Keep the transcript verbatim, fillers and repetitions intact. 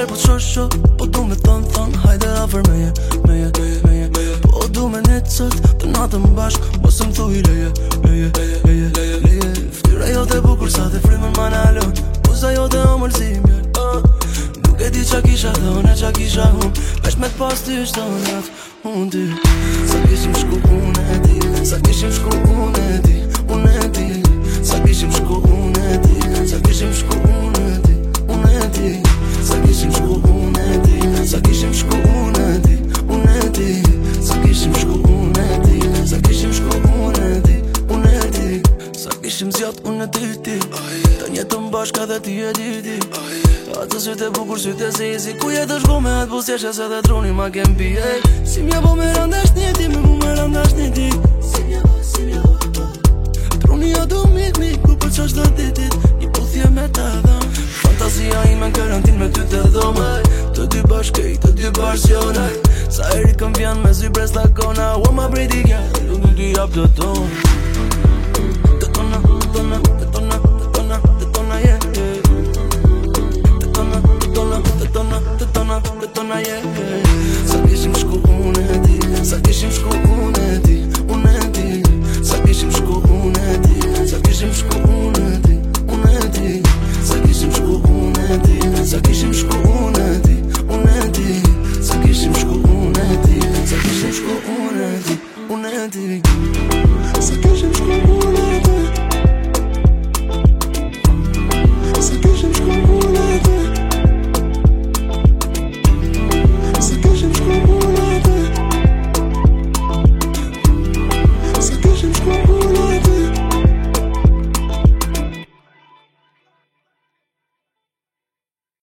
her po t'sho sho, po du me thon thon, hajde afer meje, meje, meje, meje. Po du me net sot, të natën bashk, mos më thuj leje, leje, leje, leje, leje. Ftyra jote bukur sa të frymën ma nalon, muza jote o mërzim jen, uh. Nuk e di qa kisha dhon e qa kisha hun, vesh me t'pas ty shto nat, unë ty. Sa kishim shku unë e ti, sa kishim shku unë e ti, unë e ti. Sa kishim shku unë e ti, sa kishim shku unë e ti, unë e ti. Sa kishim shku unë e ti, sa kishim shku unë e ti, unë e ti. Sa kishim shku unë e ti, sa kishim shku unë e ti, unë e ti. Sa kishim zjat unë e ti ti, të njetëm bashka dhe ti e di ti. Atë sytë e bukur, sytë e zizi, ku jetë është go me atë busjeshe se dhe truni ma kem pi. Si mja po me randash njeti, me mu me randash njeti. Si mja po, si mja po. Truni jo du mik mik, ku për qash do ditit, një puthje me të dhëm. Fantazia ime në karantin me ty të dhome, të dy bashkej, të dy bashkjone. Sa eri këm vjen me zy pres lakona, wa ma brejti kja, lu në dy jap të tonë. Të tona, të tona, të tona, të tona, të tona, yeah, yeah. Të tona, të tona, të tona, të tona, të tona, yeah, yeah. Sa kishim shku unë e ti, sa kishim shku unë e ti, unë e ti. Sa kishim shku unë e ti, sa kishim shku unë e ti, unë e ti. Sa kishim shku unë e ti, sa kishim shku unë e ti, unë e ti. Sa kishim shku unë e ti, sa kishim shku unë e ti, unë e ti. Sa kishim shku unë e ti.